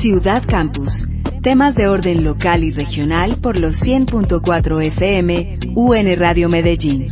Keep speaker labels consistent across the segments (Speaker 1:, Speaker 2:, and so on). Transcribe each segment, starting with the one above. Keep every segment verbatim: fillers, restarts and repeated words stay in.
Speaker 1: Ciudad Campus. Temas de orden local y regional por los cien punto cuatro F M U N Radio Medellín.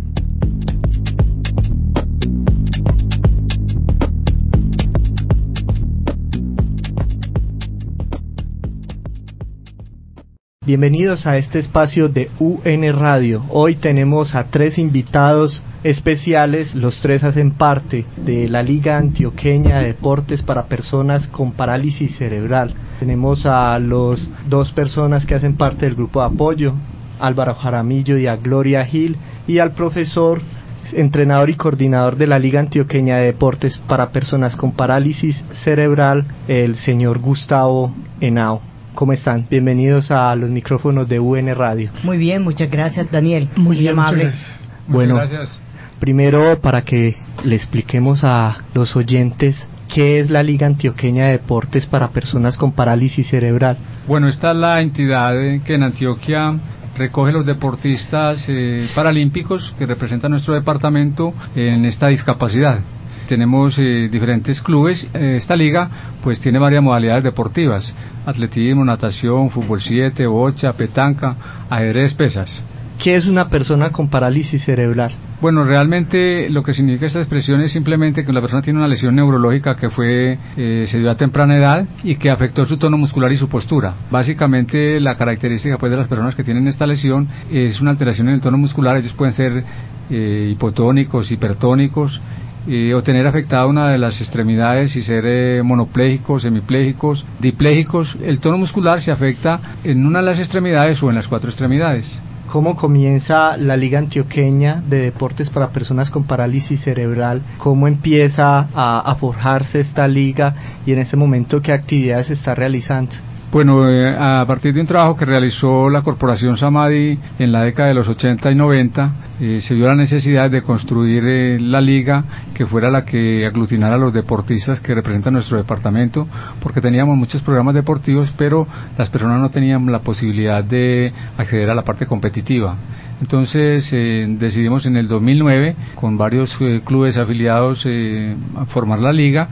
Speaker 2: Bienvenidos a este espacio de U N Radio. Hoy tenemos a tres invitados especiales, los tres hacen parte de la Liga Antioqueña de Deportes para Personas con Parálisis Cerebral. Tenemos a los dos personas que hacen parte del grupo de apoyo, Álvaro Jaramillo y a Gloria Gil, y al profesor, entrenador y coordinador de la Liga Antioqueña de Deportes para Personas con Parálisis Cerebral, el señor Gustavo Henao. ¿Cómo están? Bienvenidos a los micrófonos de U N Radio.
Speaker 3: Muy bien, muchas gracias, Daniel.
Speaker 4: Muy,
Speaker 3: Muy
Speaker 4: bien,
Speaker 3: amable.
Speaker 4: Muchas gracias.
Speaker 2: Bueno,
Speaker 4: muchas gracias.
Speaker 2: Primero, para que le expliquemos a los oyentes qué es la Liga Antioqueña de Deportes para Personas con Parálisis Cerebral.
Speaker 4: Bueno, esta es la entidad que en Antioquia recoge los deportistas eh, paralímpicos que representan nuestro departamento en esta discapacidad. Tenemos eh, diferentes clubes. Eh, esta liga pues tiene varias modalidades deportivas: atletismo, natación, fútbol siete, bocha, petanca, ajedrez, pesas.
Speaker 2: ¿Qué es una persona con parálisis cerebral?
Speaker 4: Bueno, realmente lo que significa esta expresión es simplemente que la persona tiene una lesión neurológica que fue eh, se dio a temprana edad y que afectó su tono muscular y su postura. Básicamente la característica pues de las personas que tienen esta lesión es una alteración en el tono muscular. Ellos pueden ser eh, hipotónicos, hipertónicos, Eh, o tener afectada una de las extremidades y ser eh, monopléjicos, semipléjicos, dipléjicos. El tono muscular se afecta en una de las extremidades o en las cuatro extremidades.
Speaker 2: ¿Cómo comienza la Liga Antioqueña de Deportes para Personas con Parálisis Cerebral? ¿Cómo empieza a, a forjarse esta liga y en ese momento qué actividades se está realizando?
Speaker 4: Bueno, eh, a partir de un trabajo que realizó la Corporación Samadhi en la década de los ochenta y noventa, eh, se vio la necesidad de construir eh, la liga que fuera la que aglutinara a los deportistas que representan nuestro departamento, porque teníamos muchos programas deportivos, pero las personas no tenían la posibilidad de acceder a la parte competitiva. Entonces eh, decidimos en el dos mil nueve, con varios eh, clubes afiliados, eh, a formar la liga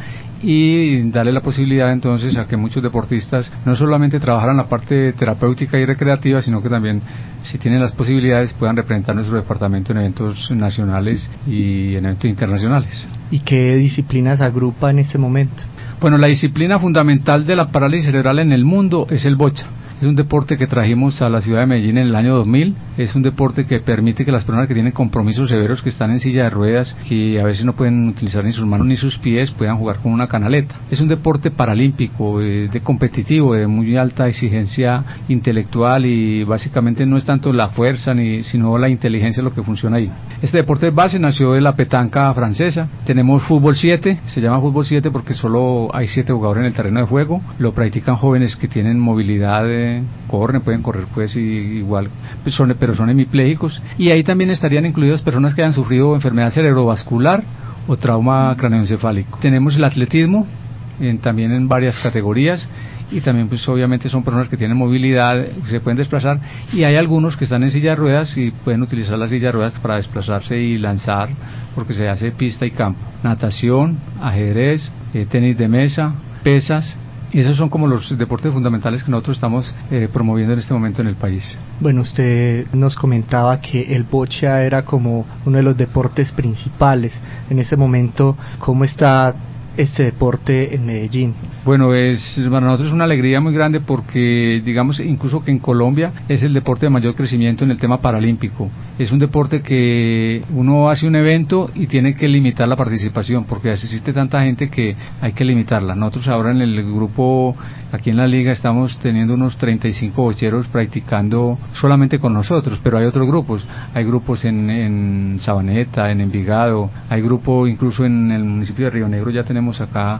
Speaker 4: y darle la posibilidad entonces a que muchos deportistas no solamente trabajaran la parte terapéutica y recreativa, sino que también, si tienen las posibilidades, puedan representar nuestro departamento en eventos nacionales y en eventos internacionales.
Speaker 2: ¿Y qué disciplinas agrupa en este momento?
Speaker 4: Bueno, la disciplina fundamental de la parálisis cerebral en el mundo es el bocha. Es un deporte que trajimos a la ciudad de Medellín en el año dos mil. Es un deporte que permite que las personas que tienen compromisos severos, que están en silla de ruedas, que a veces no pueden utilizar ni sus manos ni sus pies, puedan jugar con una canaleta. Es un deporte paralímpico, eh, de competitivo, de muy alta exigencia intelectual, y básicamente no es tanto la fuerza ni sino la inteligencia lo que funciona ahí. Este deporte de base nació de la petanca francesa. Tenemos fútbol siete, se llama fútbol siete porque solo hay siete jugadores en el terreno de juego. Lo practican jóvenes que tienen movilidad, eh, corren, pueden correr pues y, igual, pues son, pero son hemipléjicos, y ahí también estarían incluidas personas que hayan sufrido enfermedad cerebrovascular o trauma craneoencefálico. Tenemos el atletismo, en, también en varias categorías, y también pues obviamente son personas que tienen movilidad, que se pueden desplazar, y hay algunos que están en silla de ruedas y pueden utilizar la silla de ruedas para desplazarse y lanzar, porque se hace pista y campo. Natación, ajedrez, eh, tenis de mesa, pesas. Y esos son como los deportes fundamentales que nosotros estamos eh, promoviendo en este momento en el país.
Speaker 2: Bueno, usted nos comentaba que el bocha era como uno de los deportes principales. En ese momento, ¿cómo está este deporte en Medellín?
Speaker 4: Bueno, es para nosotros es una alegría muy grande porque, digamos, incluso que en Colombia es el deporte de mayor crecimiento en el tema paralímpico. Es un deporte que uno hace un evento y tiene que limitar la participación, porque existe tanta gente que hay que limitarla. Nosotros ahora en el grupo, aquí en la liga, estamos teniendo unos treinta y cinco bocheros practicando solamente con nosotros, pero hay otros grupos. Hay grupos en, en Sabaneta, en Envigado, hay grupo incluso en el municipio de Río Negro. Ya tenemos acá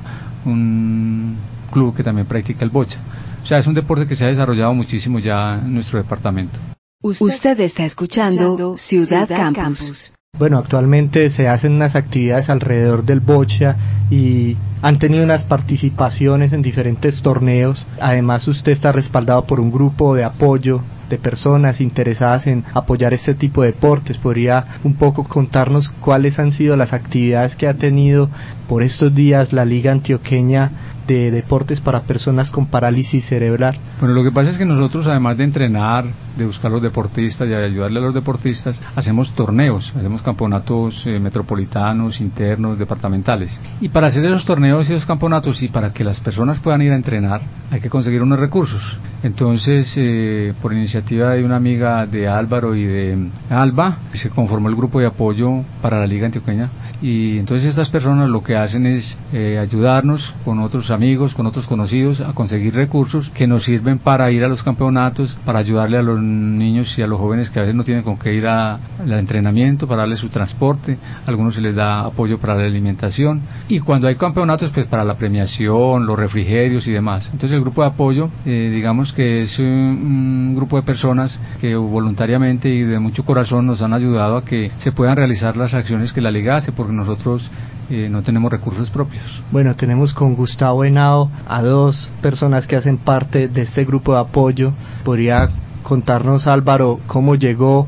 Speaker 4: un club que también practica el bocha. O sea, es un deporte que se ha desarrollado muchísimo ya en nuestro departamento.
Speaker 1: Usted está escuchando Ciudad Campus.
Speaker 2: Bueno, actualmente se hacen unas actividades alrededor del bocha y han tenido unas participaciones en diferentes torneos. Además, usted está respaldado por un grupo de apoyo de personas interesadas en apoyar este tipo de deportes. ¿Podría un poco contarnos cuáles han sido las actividades que ha tenido por estos días la Liga Antioqueña de deportes para personas con parálisis cerebral?
Speaker 4: Bueno, lo que pasa es que nosotros, además de entrenar, de buscar a los deportistas y de ayudarle a los deportistas, hacemos torneos, hacemos campeonatos eh, metropolitanos, internos, departamentales. Y para hacer esos torneos y esos campeonatos y para que las personas puedan ir a entrenar, hay que conseguir unos recursos. Entonces, eh, por iniciativa de una amiga de Álvaro y de Alba, se conformó el grupo de apoyo para la Liga Antioqueña. Y entonces estas personas lo que hacen es eh, ayudarnos con otros amigos, con otros conocidos, a conseguir recursos que nos sirven para ir a los campeonatos, para ayudarle a los niños y a los jóvenes que a veces no tienen con qué ir a, al entrenamiento, para darles su transporte. A algunos se les da apoyo para la alimentación, y cuando hay campeonatos, pues para la premiación, los refrigerios y demás. Entonces el grupo de apoyo, eh, digamos que es un, un grupo de personas que voluntariamente y de mucho corazón nos han ayudado a que se puedan realizar las acciones que la Liga hace, porque nosotros eh, no tenemos recursos propios.
Speaker 2: Bueno, tenemos con Gustavo Henao a dos personas que hacen parte de este grupo de apoyo. ¿Podría contarnos, Álvaro, cómo llegó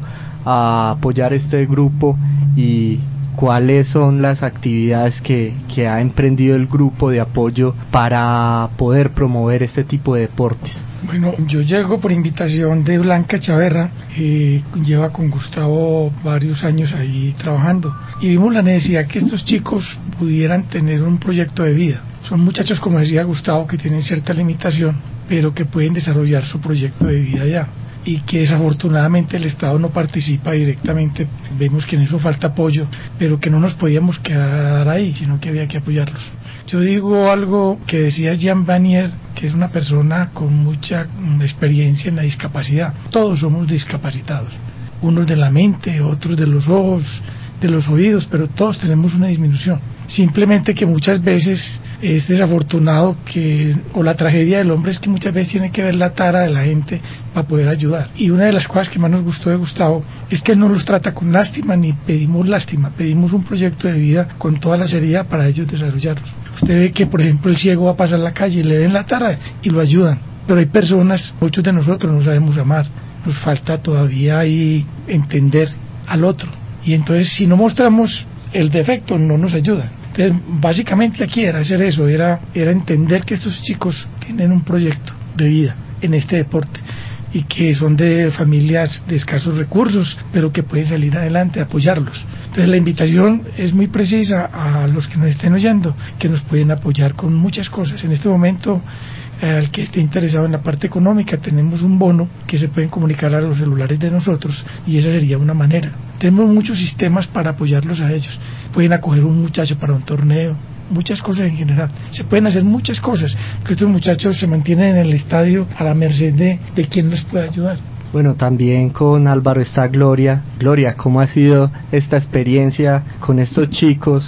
Speaker 2: a apoyar este grupo y cuáles son las actividades que, que ha emprendido el grupo de apoyo para poder promover este tipo de deportes?
Speaker 5: Bueno, yo llego por invitación de Blanca Chaverra, que lleva con Gustavo varios años ahí trabajando, y vimos la necesidad que estos chicos pudieran tener un proyecto de vida. Son muchachos, como decía Gustavo, que tienen cierta limitación, pero que pueden desarrollar su proyecto de vida ya, y que desafortunadamente el Estado no participa directamente. Vemos que en eso falta apoyo, pero que no nos podíamos quedar ahí, sino que había que apoyarlos. Yo digo algo que decía Jean Vanier, que es una persona con mucha experiencia en la discapacidad. Todos somos discapacitados, unos de la mente, otros de los ojos, de los oídos, pero todos tenemos una disminución. Simplemente que muchas veces es desafortunado que, o la tragedia del hombre es que muchas veces tiene que ver la tara de la gente para poder ayudar. Y una de las cosas que más nos gustó de Gustavo es que él no los trata con lástima, ni pedimos lástima, pedimos un proyecto de vida con toda la seriedad para ellos desarrollarlos. Usted ve que, por ejemplo, el ciego va a pasar la calle y le ven la tara y lo ayudan, pero hay personas, muchos de nosotros no sabemos amar, nos falta todavía ahí entender al otro, y entonces si no mostramos el defecto no nos ayuda. Entonces básicamente aquí era hacer eso, era, era entender que estos chicos tienen un proyecto de vida en este deporte y que son de familias de escasos recursos, pero que pueden salir adelante, apoyarlos. Entonces la invitación es muy precisa a los que nos estén oyendo, que nos pueden apoyar con muchas cosas. En este momento, al que esté interesado en la parte económica, tenemos un bono que se pueden comunicar a los celulares de nosotros, y esa sería una manera. Tenemos muchos sistemas para apoyarlos a ellos. Pueden acoger un muchacho para un torneo, muchas cosas en general. Se pueden hacer muchas cosas, que estos muchachos se mantienen en el estadio a la merced de, de quien los pueda ayudar.
Speaker 2: Bueno, también con Álvaro está Gloria. Gloria, ¿cómo ha sido esta experiencia con estos chicos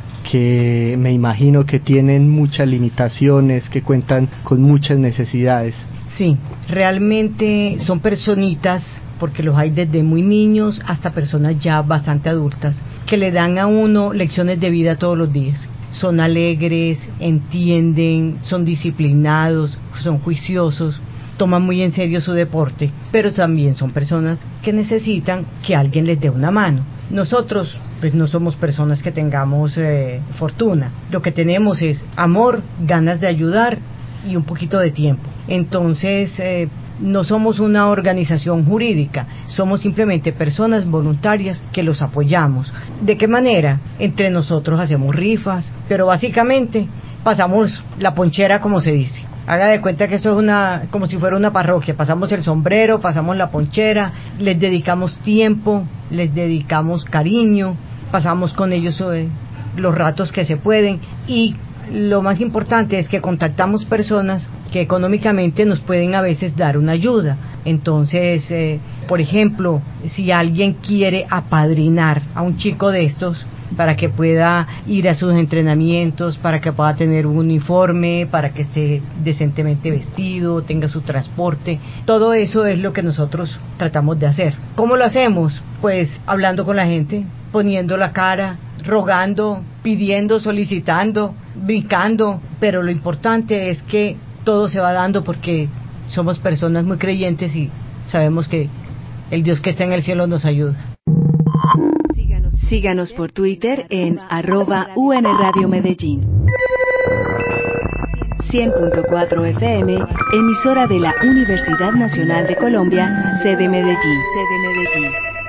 Speaker 2: que me imagino que tienen muchas limitaciones, que cuentan con muchas necesidades?
Speaker 3: Sí, realmente son personitas, porque los hay desde muy niños hasta personas ya bastante adultas, que le dan a uno lecciones de vida todos los días. Son alegres, entienden, son disciplinados, son juiciosos, toman muy en serio su deporte, pero también son personas que necesitan que alguien les dé una mano. Nosotros pues no somos personas que tengamos eh, fortuna, lo que tenemos es amor, ganas de ayudar y un poquito de tiempo. Entonces eh, no somos una organización jurídica, somos simplemente personas voluntarias que los apoyamos. ¿De qué manera? Entre nosotros hacemos rifas, pero básicamente pasamos la ponchera, como se dice. Haga de cuenta que esto es una, como si fuera una parroquia. Pasamos el sombrero, pasamos la ponchera, les dedicamos tiempo, les dedicamos cariño, pasamos con ellos eh, los ratos que se pueden, y lo más importante es que contactamos personas que económicamente nos pueden a veces dar una ayuda. Entonces, eh, por ejemplo, si alguien quiere apadrinar a un chico de estos para que pueda ir a sus entrenamientos, para que pueda tener un uniforme, para que esté decentemente vestido, tenga su transporte, todo eso es lo que nosotros tratamos de hacer. ¿Cómo lo hacemos? Pues hablando con la gente, poniendo la cara, rogando, pidiendo, solicitando, brincando, pero lo importante es que todo se va dando porque somos personas muy creyentes y sabemos que el Dios que está en el cielo nos ayuda.
Speaker 1: Síganos por Twitter en arroba U N Radio Medellín. cien punto cuatro F M, emisora de la Universidad Nacional de Colombia, sede Medellín. Sede Medellín.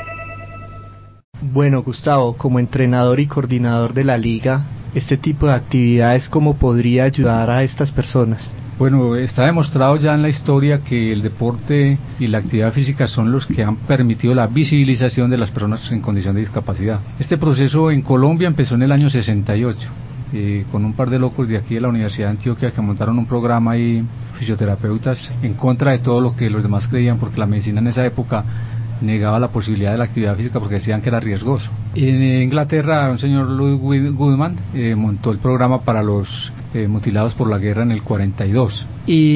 Speaker 2: Bueno, Gustavo, como entrenador y coordinador de la liga, este tipo de actividades, ¿cómo podría ayudar a estas personas?
Speaker 4: Bueno, está demostrado ya en la historia que el deporte y la actividad física son los que han permitido la visibilización de las personas en condición de discapacidad. Este proceso en Colombia empezó en el año sesenta y ocho, eh, con un par de locos de aquí de la Universidad de Antioquia que montaron un programa ahí, fisioterapeutas, en contra de todo lo que los demás creían, porque la medicina en esa época negaba la posibilidad de la actividad física porque decían que era riesgoso. En Inglaterra, un señor Louis Goodman eh, montó el programa para los eh, mutilados por la guerra en el cuarenta y dos,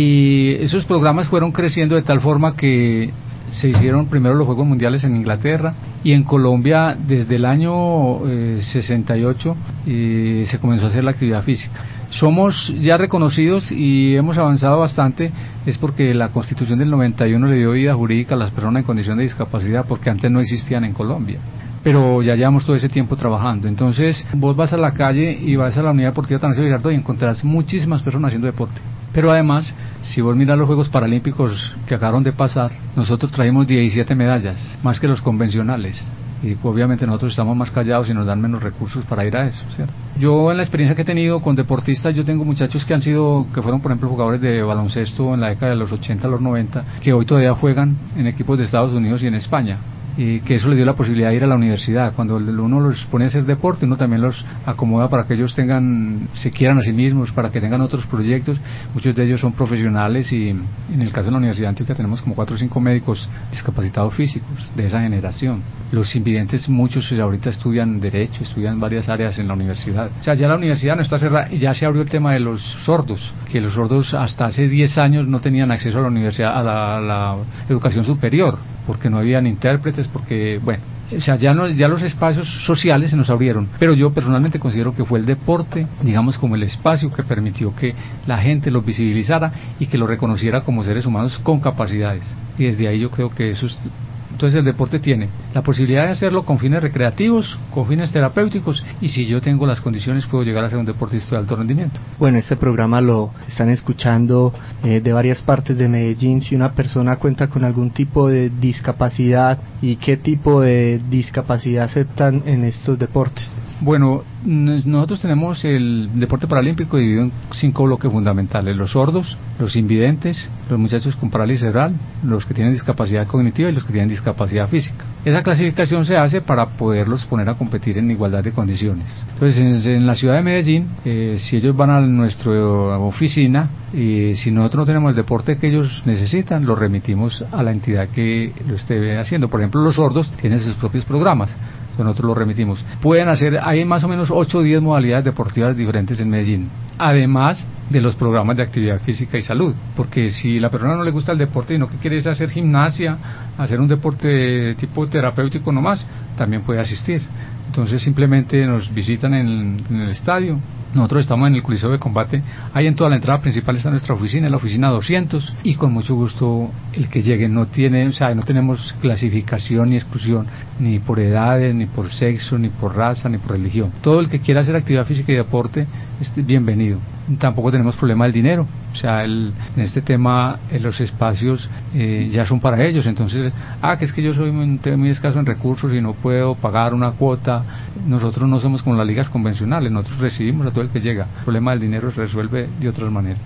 Speaker 4: y esos programas fueron creciendo de tal forma que se hicieron primero los Juegos Mundiales en Inglaterra, y en Colombia desde el año eh, sesenta y ocho eh, se comenzó a hacer la actividad física. Somos ya reconocidos y hemos avanzado bastante, es porque la Constitución del noventa y uno le dio vida jurídica a las personas en condición de discapacidad, porque antes no existían en Colombia, pero ya llevamos todo ese tiempo trabajando. Entonces vos vas a la calle y vas a la Unidad Deportiva Tanasio Girardot y encontrarás muchísimas personas haciendo deporte. Pero además, si vos miras los Juegos Paralímpicos que acabaron de pasar, nosotros trajimos diecisiete medallas, más que los convencionales. Y obviamente nosotros estamos más callados y nos dan menos recursos para ir a eso, ¿cierto? Yo en la experiencia que he tenido con deportistas, yo tengo muchachos que han sido, que fueron por ejemplo jugadores de baloncesto en la década de los ochenta a los noventa, que hoy todavía juegan en equipos de Estados Unidos y en España, y que eso les dio la posibilidad de ir a la universidad. Cuando uno los pone a hacer deporte, uno también los acomoda para que ellos tengan, se quieran a sí mismos, para que tengan otros proyectos. Muchos de ellos son profesionales, y en el caso de la Universidad de Antioquia tenemos como cuatro o cinco médicos discapacitados físicos de esa generación. Los invidentes, muchos ahorita estudian derecho, estudian varias áreas en la universidad. O sea, ya la universidad no está cerrada, ya se abrió el tema de los sordos, que los sordos hasta hace diez años no tenían acceso a la universidad, a la, a la educación superior, porque no habían intérpretes, porque, bueno, o sea, ya, no, ya los espacios sociales se nos abrieron, pero yo personalmente considero que fue el deporte, digamos, como el espacio que permitió que la gente los visibilizara y que los reconociera como seres humanos con capacidades, y desde ahí yo creo que eso es. Entonces el deporte tiene la posibilidad de hacerlo con fines recreativos, con fines terapéuticos, y si yo tengo las condiciones puedo llegar a ser un deportista de alto rendimiento.
Speaker 2: Bueno, este programa lo están escuchando eh, de varias partes de Medellín. Si una persona cuenta con algún tipo de discapacidad, ¿y qué tipo de discapacidad aceptan en estos deportes?
Speaker 4: Bueno, nosotros tenemos el deporte paralímpico dividido en cinco bloques fundamentales: los sordos, los invidentes, los muchachos con parálisis cerebral, los que tienen discapacidad cognitiva y los que tienen discapacidad física. Esa clasificación se hace para poderlos poner a competir en igualdad de condiciones. Entonces, en, en la ciudad de Medellín, eh, si ellos van a nuestra oficina, y si nosotros no tenemos el deporte que ellos necesitan, lo remitimos a la entidad que lo esté haciendo. Por ejemplo, los sordos tienen sus propios programas, nosotros lo remitimos. Pueden hacer, hay más o menos ocho o diez modalidades deportivas diferentes en Medellín, además de los programas de actividad física y salud, porque si la persona no le gusta el deporte y no que quiere es hacer gimnasia, hacer un deporte de tipo terapéutico nomás, también puede asistir. Entonces simplemente nos visitan en, en el estadio. Nosotros estamos en el Coliseo de Combate, ahí en toda la entrada principal está nuestra oficina, en la oficina doscientos, y con mucho gusto el que llegue. No tiene, o sea, no tenemos clasificación ni exclusión, ni por edades, ni por sexo, ni por raza, ni por religión. Todo el que quiera hacer actividad física y deporte es bienvenido. Tampoco tenemos problema del dinero, o sea, el, en este tema eh, los espacios eh, ya son para ellos. Entonces, ah, que es que yo soy muy, muy escaso en recursos y no puedo pagar una cuota. Nosotros no somos como las ligas convencionales, nosotros recibimos a todo el que llega. El problema del dinero se resuelve de otras maneras.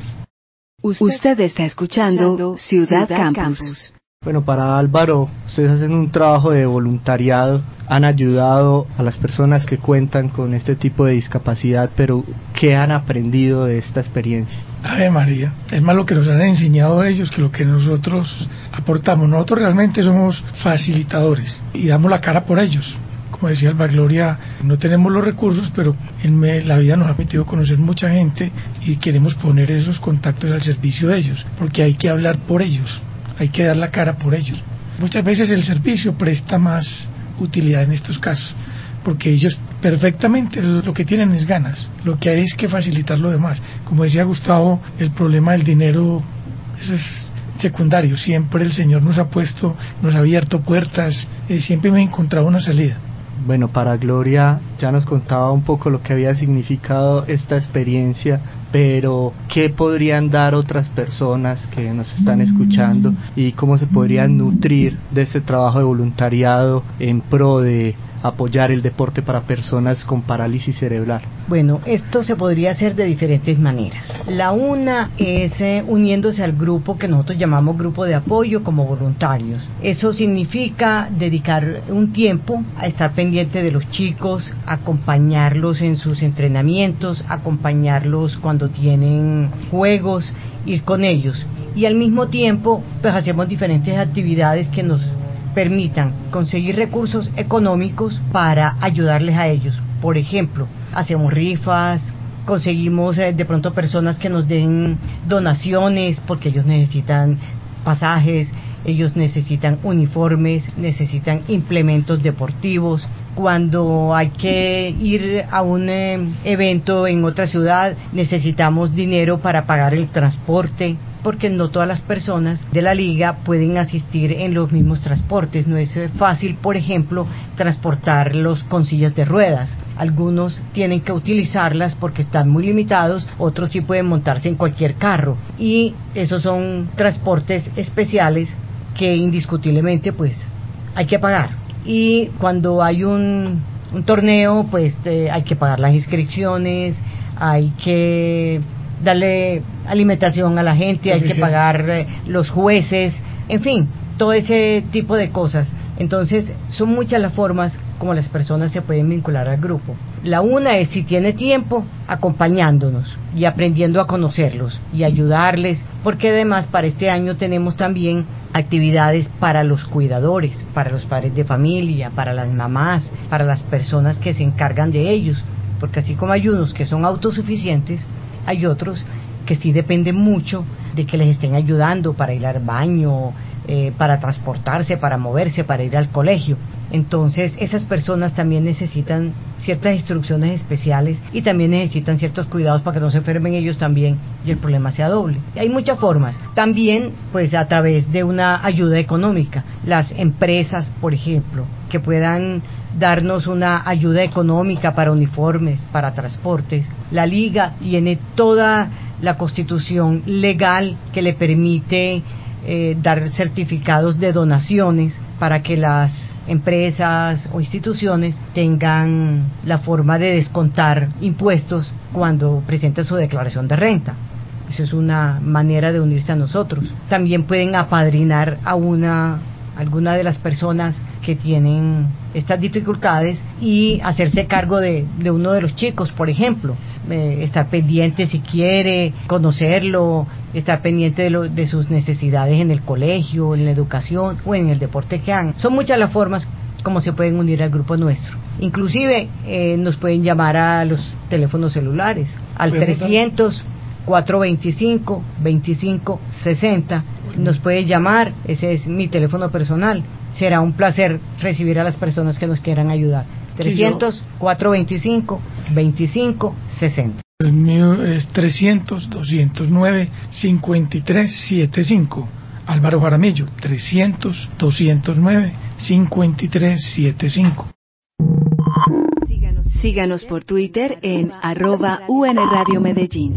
Speaker 1: Usted está escuchando Ciudad Campus.
Speaker 2: Bueno, para Álvaro, ustedes hacen un trabajo de voluntariado, han ayudado a las personas que cuentan con este tipo de discapacidad, pero ¿qué han aprendido de esta experiencia?
Speaker 5: Ave María, es más lo que nos han enseñado ellos que lo que nosotros aportamos. Nosotros realmente somos facilitadores y damos la cara por ellos. Como decía Alba Gloria, no tenemos los recursos, pero en la vida nos ha permitido conocer mucha gente y queremos poner esos contactos al servicio de ellos, porque hay que hablar por ellos, hay que dar la cara por ellos. Muchas veces el servicio presta más utilidad en estos casos, porque ellos perfectamente lo que tienen es ganas, lo que hay es que facilitar lo demás. Como decía Gustavo, el problema del dinero, eso es secundario. Siempre el Señor nos ha puesto, nos ha abierto puertas, eh, siempre me he encontrado una salida.
Speaker 2: Bueno, para Gloria ya nos contaba un poco lo que había significado esta experiencia, pero ¿qué podrían dar otras personas que nos están escuchando y cómo se podrían nutrir de este trabajo de voluntariado en pro de apoyar el deporte para personas con parálisis cerebral?
Speaker 3: Bueno, esto se podría hacer de diferentes maneras. La una es eh, uniéndose al grupo que nosotros llamamos grupo de apoyo como voluntarios. Eso significa dedicar un tiempo a estar pendiente de los chicos, acompañarlos en sus entrenamientos, acompañarlos cuando tienen juegos, ir con ellos. Y al mismo tiempo, pues hacemos diferentes actividades que nos permitan conseguir recursos económicos para ayudarles a ellos. Por ejemplo, hacemos rifas, conseguimos eh, de pronto personas que nos den donaciones porque ellos necesitan pasajes, ellos necesitan uniformes, necesitan implementos deportivos. Cuando hay que ir a un eh, evento en otra ciudad, necesitamos dinero para pagar el transporte, porque no todas las personas de la liga pueden asistir en los mismos transportes. No es fácil, por ejemplo, transportarlos con sillas de ruedas. Algunos tienen que utilizarlas porque están muy limitados, otros sí pueden montarse en cualquier carro. Y esos son transportes especiales que indiscutiblemente pues hay que pagar. Y cuando hay un, un torneo, pues eh, hay que pagar las inscripciones, hay que darle alimentación a la gente, hay que pagar eh, los jueces, en fin, todo ese tipo de cosas. Entonces, son muchas las formas como las personas se pueden vincular al grupo. La una es, si tiene tiempo, acompañándonos y aprendiendo a conocerlos y ayudarles, porque además para este año tenemos también actividades para los cuidadores, para los padres de familia, para las mamás, para las personas que se encargan de ellos, porque así como hay unos que son autosuficientes, hay otros que sí dependen mucho de que les estén ayudando para ir al baño, eh, para transportarse, para moverse, para ir al colegio. Entonces esas personas también necesitan ciertas instrucciones especiales y también necesitan ciertos cuidados para que no se enfermen ellos también y el problema sea doble. Hay muchas formas. También pues a través de una ayuda económica. Las empresas, por ejemplo, que puedan darnos una ayuda económica para uniformes, para transportes. La liga tiene toda la constitución legal que le permite eh, dar certificados de donaciones para que las empresas o instituciones tengan la forma de descontar impuestos cuando presentan su declaración de renta. Eso es una manera de unirse a nosotros. También pueden apadrinar a una alguna de las personas que tienen estas dificultades y hacerse cargo de, de uno de los chicos, por ejemplo, eh, estar pendiente si quiere, conocerlo, estar pendiente de, lo, de sus necesidades en el colegio, en la educación o en el deporte que hagan. Son muchas las formas como se pueden unir al grupo nuestro. Inclusive eh, nos pueden llamar a los teléfonos celulares, al trescientos, cuatrocientos veinticinco, veinticinco sesenta. Nos puede llamar, ese es mi teléfono personal. Será un placer recibir a las personas que nos quieran ayudar. trescientos, cuatrocientos veinticinco, veinticinco sesenta.
Speaker 5: El mío es trescientos, doscientos nueve, cincuenta y tres setenta y cinco. Álvaro Jaramillo, trescientos, doscientos nueve, cincuenta y tres setenta y cinco.
Speaker 1: Síganos, síganos por Twitter en arroba U N Radio Medellín.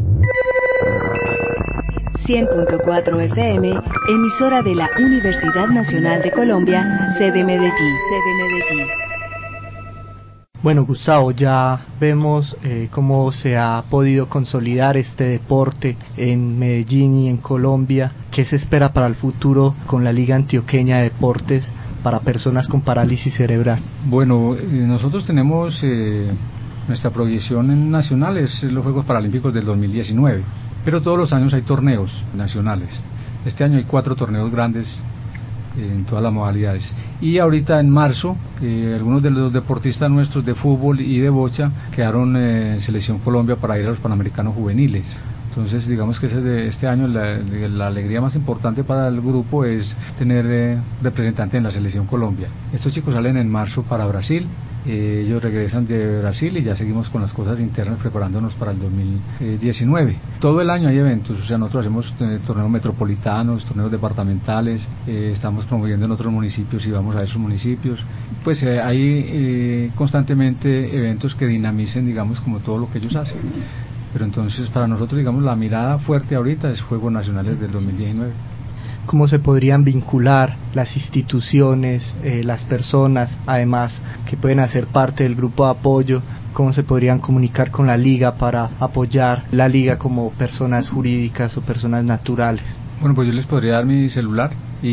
Speaker 1: cien punto cuatro F M, emisora de la Universidad Nacional de Colombia, sede Medellín, sede Medellín.
Speaker 2: Bueno, Gustavo, ya vemos eh, cómo se ha podido consolidar este deporte en Medellín y en Colombia. ¿Qué se espera para el futuro con la Liga Antioqueña de Deportes para personas con parálisis cerebral?
Speaker 4: Bueno, eh, nosotros tenemos eh, nuestra proyección nacional es los Juegos Paralímpicos del dos mil diecinueve, pero todos los años hay torneos nacionales. Este año hay cuatro torneos grandes en todas las modalidades, y ahorita en marzo eh, algunos de los deportistas nuestros de fútbol y de bocha quedaron eh, en Selección Colombia para ir a los Panamericanos Juveniles. Entonces digamos que ese de este año la, la alegría más importante para el grupo es tener eh, representante en la Selección Colombia. Estos chicos salen en marzo para Brasil Eh, ellos regresan de Brasil y ya seguimos con las cosas internas preparándonos para el dos mil diecinueve. Todo el año hay eventos, o sea, nosotros hacemos eh, torneos metropolitanos, torneos departamentales, eh, estamos promoviendo en otros municipios y vamos a esos municipios. Pues eh, hay eh, constantemente eventos que dinamicen, digamos, como todo lo que ellos hacen. Pero entonces para nosotros, digamos, la mirada fuerte ahorita es Juegos Nacionales del dos mil diecinueve.
Speaker 2: ¿Cómo se podrían vincular las instituciones, eh, las personas, además, que pueden hacer parte del grupo de apoyo? ¿Cómo se podrían comunicar con la liga para apoyar la liga como personas jurídicas o personas naturales?
Speaker 4: Bueno, pues yo les podría dar mi celular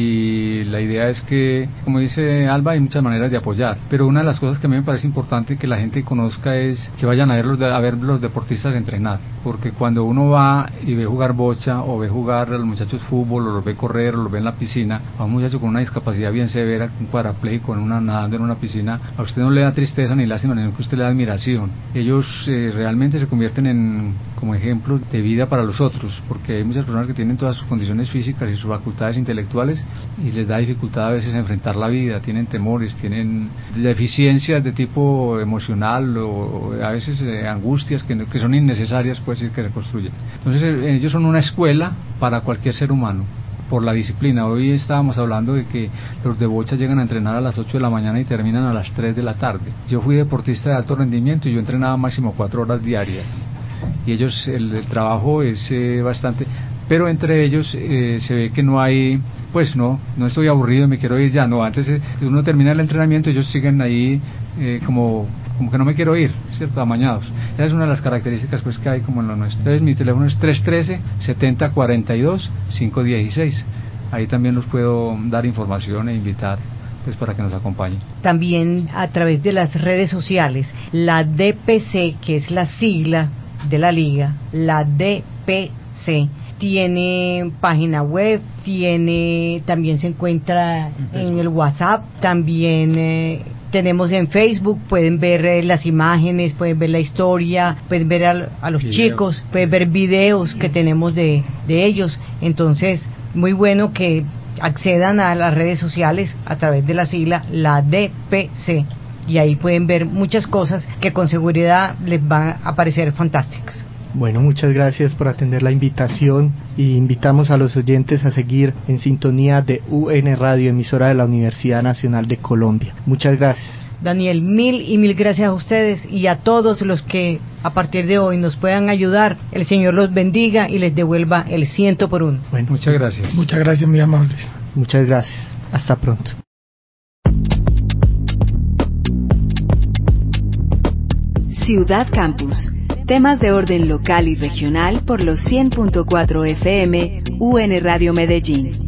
Speaker 4: y la idea es que, como dice Alba, hay muchas maneras de apoyar, pero una de las cosas que a mí me parece importante que la gente conozca es que vayan a ver los, a ver los deportistas entrenar, porque cuando uno va y ve jugar bocha o ve jugar a los muchachos fútbol o los ve correr o los ve en la piscina, a un muchacho con una discapacidad bien severa, un cuadrapléjico en una, nadando en una piscina, a usted no le da tristeza ni lástima, sino que usted le da admiración. Ellos eh, realmente se convierten en como ejemplos de vida para los otros, porque hay muchas personas que tienen todas sus condiciones físicas y sus facultades intelectuales y les da dificultad a veces a enfrentar la vida, tienen temores, tienen deficiencias de tipo emocional o, o a veces eh, angustias que, que son innecesarias, pues, y que se construyen. Entonces eh, ellos son una escuela para cualquier ser humano por la disciplina. Hoy estábamos hablando de que los de bocha llegan a entrenar a las ocho de la mañana y terminan a las tres de la tarde. Yo fui deportista de alto rendimiento y yo entrenaba máximo cuatro horas diarias y ellos, el, el trabajo es eh, bastante, pero entre ellos eh, se ve que no hay, pues no, no estoy aburrido y me quiero ir ya, no, antes eh, uno termina el entrenamiento, ellos siguen ahí eh, como, como que no me quiero ir, ¿cierto? Amañados. Esa es una de las características pues que hay como en lo nuestro. Entonces mi teléfono es tres uno tres, siete cero cuatro dos, cinco uno seis, ahí también los puedo dar información e invitar pues para que nos acompañen.
Speaker 3: También a través de las redes sociales, la D P C, que es la sigla de la liga, la D P C, tiene página web, tiene, también se encuentra en el WhatsApp, también eh, tenemos en Facebook, pueden ver eh, las imágenes, pueden ver la historia, pueden ver a, a los Video. chicos, pueden ver videos que tenemos de, de ellos. Entonces, muy bueno que accedan a las redes sociales a través de la sigla, la D P C, y ahí pueden ver muchas cosas que con seguridad les van a parecer fantásticas.
Speaker 2: Bueno, muchas gracias por atender la invitación y invitamos a los oyentes a seguir en sintonía de U N Radio, emisora de la Universidad Nacional de Colombia. Muchas gracias.
Speaker 3: Daniel, mil y mil gracias a ustedes y a todos los que a partir de hoy nos puedan ayudar. El Señor los bendiga y les devuelva el ciento por uno.
Speaker 4: Bueno, muchas gracias.
Speaker 5: Muchas gracias, muy amables.
Speaker 2: Muchas gracias. Hasta pronto.
Speaker 1: Ciudad Campus. Temas de orden local y regional por los cien punto cuatro F M U N Radio Medellín.